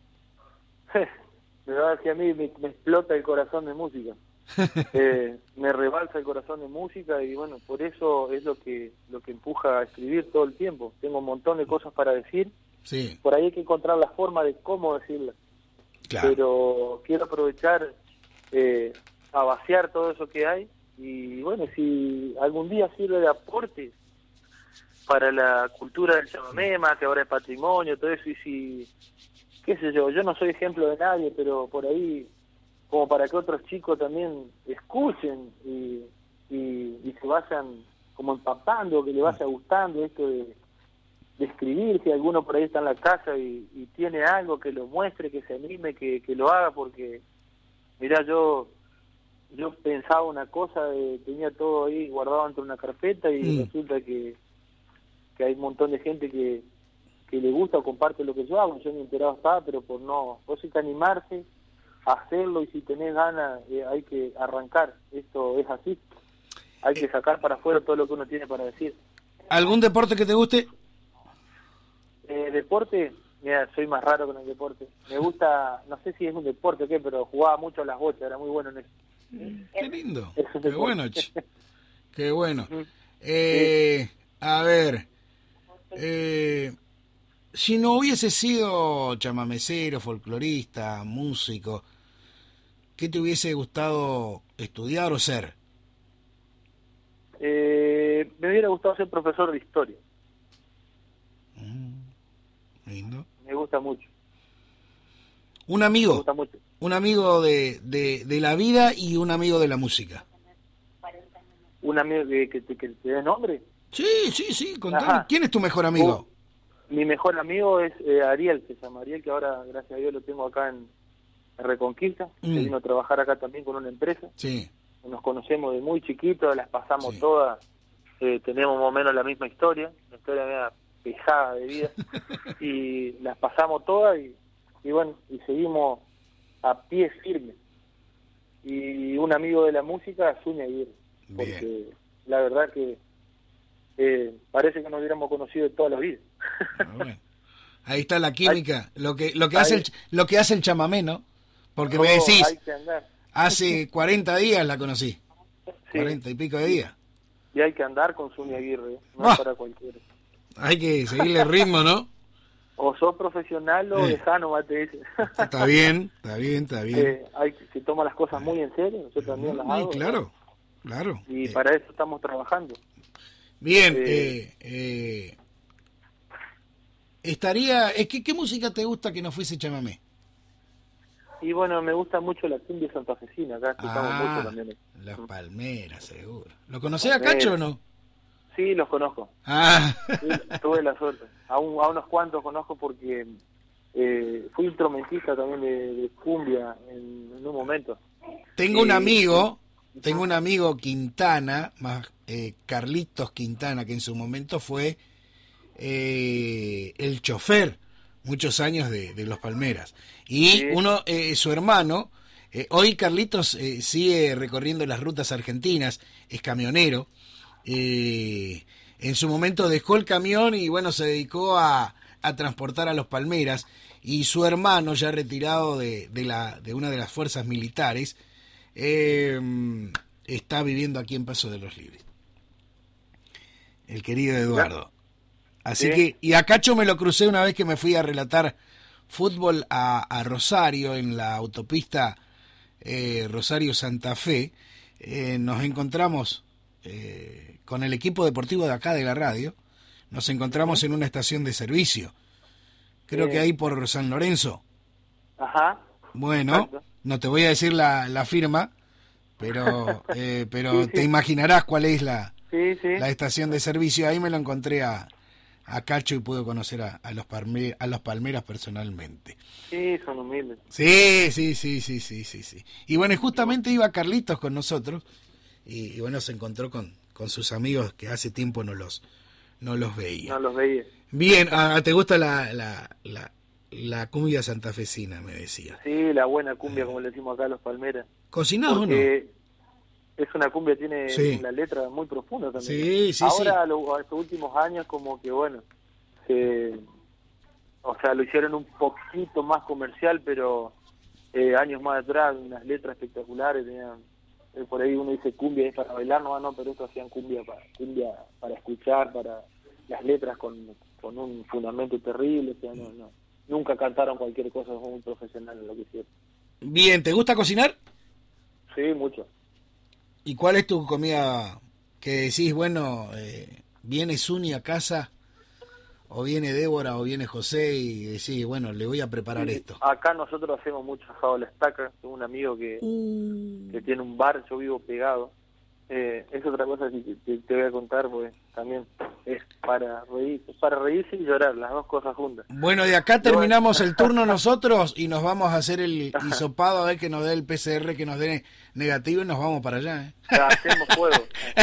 Speaker 2: De verdad que a mí me explota el corazón de música. Me rebalsa el corazón de música, y bueno, por eso es lo que empuja a escribir todo el tiempo. Tengo un montón de cosas para decir.
Speaker 1: Sí.
Speaker 2: Por ahí hay que encontrar la forma de cómo decirlas.
Speaker 1: Claro.
Speaker 2: Pero quiero aprovechar a vaciar todo eso que hay. Y bueno, si algún día sirve de aporte para la cultura del chamamé, que ahora es patrimonio, todo eso, y si, qué sé yo no soy ejemplo de nadie, pero por ahí, como para que otros chicos también escuchen y se vayan como empapando, que le vaya gustando esto de escribir, si alguno por ahí está en la casa y tiene algo, que lo muestre, que se anime, que lo haga, porque mirá, yo pensaba una cosa, tenía todo ahí guardado entre una carpeta, y resulta que hay un montón de gente que le gusta o comparte lo que yo hago. Yo ni enterado estaba, pero por hay que animarse a hacerlo, y si tenés ganas hay que arrancar. Esto es así, hay que sacar para afuera todo lo que uno tiene para decir.
Speaker 1: ¿Algún deporte que te guste?
Speaker 2: Deporte, mira, soy más raro con el deporte. Me gusta, no sé si es un deporte o qué, pero jugaba mucho a las bochas, era muy bueno en eso.
Speaker 1: Qué lindo, qué bueno, qué bueno. A ver, si no hubiese sido chamamecero, folclorista, músico, ¿qué te hubiese gustado estudiar o ser?
Speaker 2: Me hubiera gustado ser profesor de historia.
Speaker 1: Lindo.
Speaker 2: Me gusta mucho.
Speaker 1: Un amigo.
Speaker 2: Me gusta mucho.
Speaker 1: Un amigo de la vida y un amigo de la música.
Speaker 2: ¿Un amigo que te dé nombre?
Speaker 1: Sí, contame. ¿Quién es tu mejor amigo?
Speaker 2: Mi mejor amigo es Ariel, se llama Ariel, que ahora, gracias a Dios, lo tengo acá en Reconquista. Que vino a trabajar acá también con una empresa.
Speaker 1: Sí.
Speaker 2: Nos conocemos de muy chiquitos, las pasamos
Speaker 1: Sí.
Speaker 2: todas. Tenemos más o menos la misma historia, una historia media pesada de vida. Y las pasamos todas y bueno, y seguimos a pie firme. Y un amigo de la música, Zuni Aguirre. Porque
Speaker 1: Bien.
Speaker 2: la verdad que parece que nos hubiéramos conocido toda la vida.
Speaker 1: Bueno. Ahí está la química, lo que hace el chamamé, ¿no? Porque me
Speaker 2: Hay
Speaker 1: decís,
Speaker 2: que andar.
Speaker 1: hace 40 días la conocí,
Speaker 2: Sí.
Speaker 1: 40 y pico de días.
Speaker 2: Y hay que andar con Zuni Aguirre, no es para cualquiera.
Speaker 1: Hay que seguirle el ritmo, ¿no?
Speaker 2: O sos profesional o lejano, más te dice.
Speaker 1: Está bien.
Speaker 2: Se toma las cosas muy en serio, yo también las hago.
Speaker 1: Claro.
Speaker 2: Y para eso estamos trabajando.
Speaker 1: Bien, ¿qué música te gusta que no fuese chamamé?
Speaker 2: Y bueno, me gusta mucho la cumbia santafesina, acá escuchamos mucho también.
Speaker 1: Las Palmeras, seguro. ¿Lo conocés a Cacho o no?
Speaker 2: Sí, los conozco. Sí, tuve la suerte. A unos cuantos conozco porque fui instrumentista también de cumbia en un momento.
Speaker 1: Tengo un amigo Quintana, más Carlitos Quintana, que en su momento fue el chofer muchos años de los Palmeras. Y su hermano, hoy Carlitos sigue recorriendo las rutas argentinas, es camionero. En su momento dejó el camión y bueno, se dedicó a transportar a los Palmeras, y su hermano, ya retirado de una de las fuerzas militares, está viviendo aquí en Paso de los Libres, el querido Eduardo. Así que, y a Cacho me lo crucé una vez que me fui a relatar fútbol a Rosario, en la autopista Rosario-Santa Fe. Nos encontramos con el equipo deportivo de acá de la radio, nos encontramos en una estación de servicio, creo que ahí por San Lorenzo. Ajá. Bueno, exacto. No te voy a decir la firma, pero te imaginarás cuál es la estación de servicio. Ahí me lo encontré a Cacho y pude conocer a los Palmeras personalmente.
Speaker 2: Sí, son humildes.
Speaker 1: Sí. Y bueno, justamente iba Carlitos con nosotros y bueno, se encontró con sus amigos que hace tiempo no los veía.
Speaker 2: No los veía.
Speaker 1: Bien, ¿te gusta la cumbia santafesina, me decía?
Speaker 2: Sí, la buena cumbia, como le decimos acá a los Palmeras.
Speaker 1: ¿Cocinás o no?
Speaker 2: Es una cumbia, tiene una letra muy profunda también.
Speaker 1: Sí.
Speaker 2: Ahora, estos últimos años, como que bueno, lo hicieron un poquito más comercial, pero años más atrás, unas letras espectaculares, tenían, por ahí uno dice cumbia es para bailar, no, pero estos hacían cumbia para escuchar, para las letras con un fundamento terrible, o sea, nunca cantaron cualquier cosa, son muy profesionales lo que hicieron.
Speaker 1: Bien, ¿te gusta cocinar?
Speaker 2: Sí, mucho.
Speaker 1: ¿Y cuál es tu comida que decís, bueno, viene Zuni a casa, o viene Débora, o viene José, y decís, bueno, le voy a preparar esto?
Speaker 2: Acá nosotros hacemos mucho asado a la estaca. Tengo un amigo que tiene un bar, yo vivo pegado. Es otra cosa que te voy a contar, porque también es para reírse y llorar, las dos cosas juntas.
Speaker 1: Bueno, de acá terminamos el turno nosotros y nos vamos a hacer el hisopado, a ver que nos dé el PCR, que nos dé negativo, y nos vamos para allá.
Speaker 2: Hacemos fuego.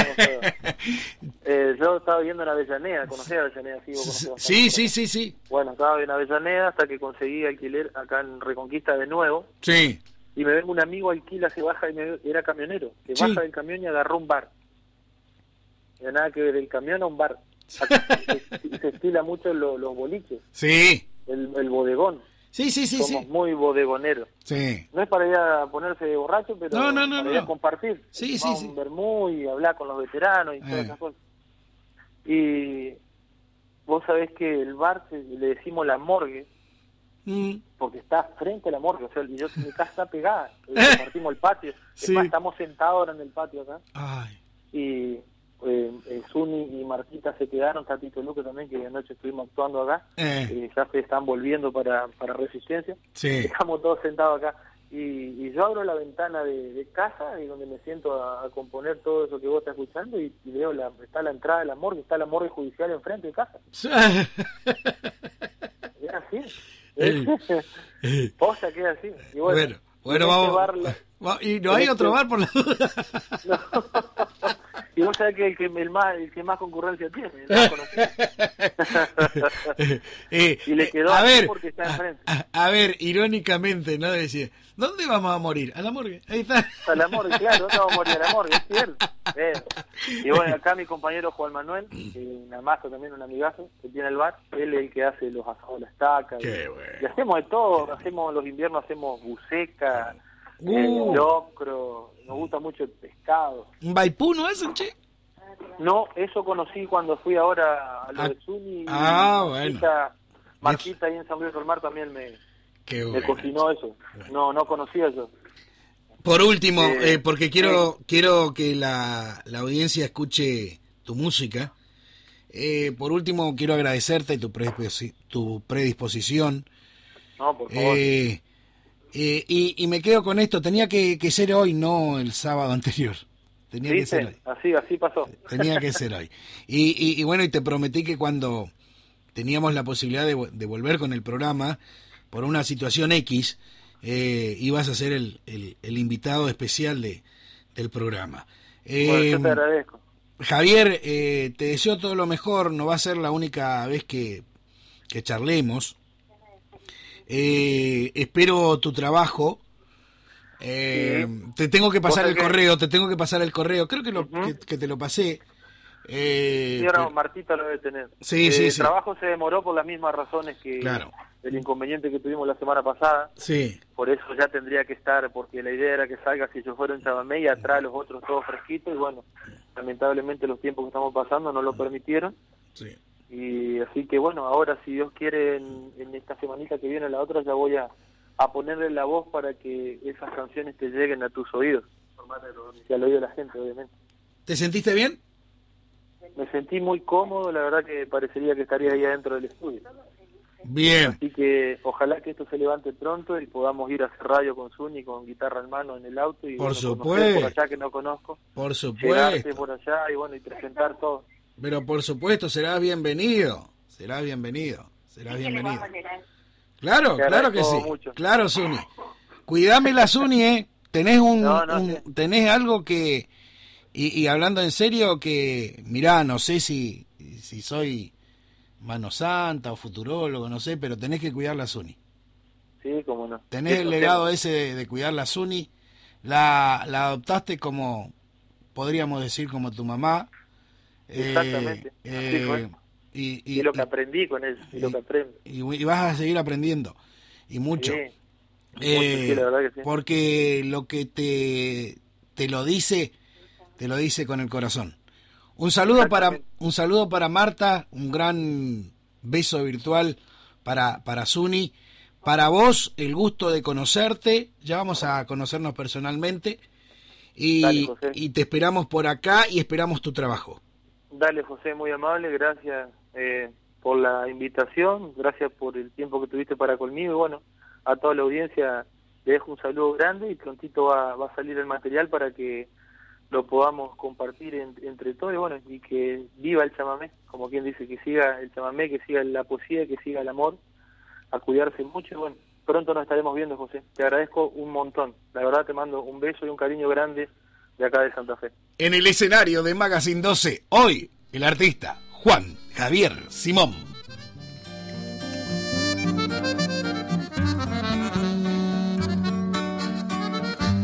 Speaker 2: Yo estaba viviendo en Avellaneda, ¿conocés Avellaneda?
Speaker 1: Sí.
Speaker 2: Bueno, estaba en Avellaneda hasta que conseguí alquiler acá en Reconquista de nuevo.
Speaker 1: Sí.
Speaker 2: Y me vengo un amigo, alquila, se baja, y era camionero. Se baja del camión y agarró un bar. No nada que ver el camión a un bar. Se estila mucho los boliches.
Speaker 1: Sí.
Speaker 2: El bodegón.
Speaker 1: Sí.
Speaker 2: Somos muy bodegoneros.
Speaker 1: Sí.
Speaker 2: No es para ir a ponerse borracho, pero para ir a compartir.
Speaker 1: Sí.
Speaker 2: Un vermú y hablar con los veteranos y todas esas cosas. Y vos sabés que el bar, le decimos la morgue, porque está frente a la morgue, o sea, mi casa está pegada, compartimos el patio, sí. Es más, estamos sentados ahora en el patio acá. Ay. Y Zuni y Marquita se quedaron, Tatito Luque también, que anoche estuvimos actuando acá, ya se están volviendo para Resistencia, sí. Estamos todos sentados acá, y yo abro la ventana de casa, y donde me siento a componer todo eso que vos estás escuchando, y veo está la entrada de la morgue, está la morgue judicial enfrente de casa. Es así. Posta queda así. Y bueno
Speaker 1: vamos. Y no hay otro bar por la duda.
Speaker 2: No. Y vos sabés que el que más concurrencia tiene, el más conocido. Y le quedó porque está enfrente.
Speaker 1: A ver, irónicamente, ¿no? Decía, ¿dónde vamos a morir? ¿A la morgue? Ahí está.
Speaker 2: A la morgue, claro, ¿dónde vamos a morir? A la morgue, es cierto. Y bueno, acá mi compañero Juan Manuel, un amazo también, un amigazo, que tiene el bar, él es el que hace los asados de la estaca.
Speaker 1: Qué bueno.
Speaker 2: Y hacemos de todo, los inviernos hacemos buceca, locro, nos gusta mucho el pescado.
Speaker 1: ¿Un vaipú no es, che?
Speaker 2: No, eso conocí cuando fui ahora a lo de Zuni.
Speaker 1: Bueno.
Speaker 2: Marquita ahí en San Luis del Mar también me cocinó eso. Bueno. No conocía eso.
Speaker 1: Por último, porque quiero que la audiencia escuche tu música. Por último, quiero agradecerte tu predisposición.
Speaker 2: No, por favor.
Speaker 1: Y me quedo con esto. Tenía que ser hoy, no el sábado anterior. Tenía que ser hoy.
Speaker 2: Así pasó.
Speaker 1: Tenía que ser hoy. Y bueno, y te prometí que cuando teníamos la posibilidad de volver con el programa, por una situación X, ibas a ser el invitado especial del programa.
Speaker 2: Bueno, yo te agradezco.
Speaker 1: Javier, te deseo todo lo mejor. No va a ser la única vez que charlemos. Espero tu trabajo. Te tengo que pasar el correo. Creo que te lo pasé.
Speaker 2: Sí, ahora Martita lo debe tener.
Speaker 1: Sí.
Speaker 2: El trabajo se demoró por las mismas razones que el inconveniente que tuvimos la semana pasada.
Speaker 1: Sí.
Speaker 2: Por eso ya tendría que estar, porque la idea era que salga si yo fuera un chamamé y atrás los otros todos fresquitos, y bueno, lamentablemente los tiempos que estamos pasando no lo permitieron.
Speaker 1: Sí.
Speaker 2: Y así que bueno, ahora si Dios quiere en esta semanita que viene, la otra, ya voy a ponerle la voz para que esas canciones te lleguen a tus oídos, y al oído de la gente, obviamente.
Speaker 1: ¿Te sentiste bien?
Speaker 2: Me sentí muy cómodo, la verdad que parecería que estaría ahí adentro del estudio.
Speaker 1: Bien.
Speaker 2: Así que ojalá que esto se levante pronto y podamos ir a hacer radio con Zuni, con guitarra en mano en el auto, y
Speaker 1: por supuesto,
Speaker 2: por allá que no conozco.
Speaker 1: Por supuesto.
Speaker 2: Por allá y bueno, y presentar todo.
Speaker 1: Pero por supuesto, serás bienvenido. Claro que sí. Mucho. Claro, Zuni. Cuidame la Zuni, Tenés tenés algo que... Y hablando en serio, que mirá, no sé si soy mano santa o futurólogo, no sé, pero tenés que cuidar la Zuni.
Speaker 2: Sí, cómo no.
Speaker 1: Tenés el legado ese de cuidar la Zuni. La adoptaste como, podríamos decir, como tu mamá.
Speaker 2: Exactamente. Y lo que aprendí con él, y lo que aprendo.
Speaker 1: Y vas a seguir aprendiendo, y mucho.
Speaker 2: Sí, la verdad que sí.
Speaker 1: Porque lo que te lo dice con el corazón. Un saludo para Marta, un gran beso virtual para Zuni. Para vos, el gusto de conocerte. Ya vamos a conocernos personalmente. Y te esperamos por acá y esperamos tu trabajo.
Speaker 2: Dale, José, muy amable. Gracias por la invitación. Gracias por el tiempo que tuviste para conmigo. Y bueno, a toda la audiencia le dejo un saludo grande, y prontito va a salir el material para que lo podamos compartir entre todos, y bueno, y que viva el chamamé, como quien dice, que siga el chamamé, que siga la poesía, que siga el amor, a cuidarse mucho. Y bueno, pronto nos estaremos viendo, José. Te agradezco un montón. La verdad te mando un beso y un cariño grande de acá de Santa Fe.
Speaker 1: En el escenario de Magazine 12, hoy, el artista Juan Javier Simón.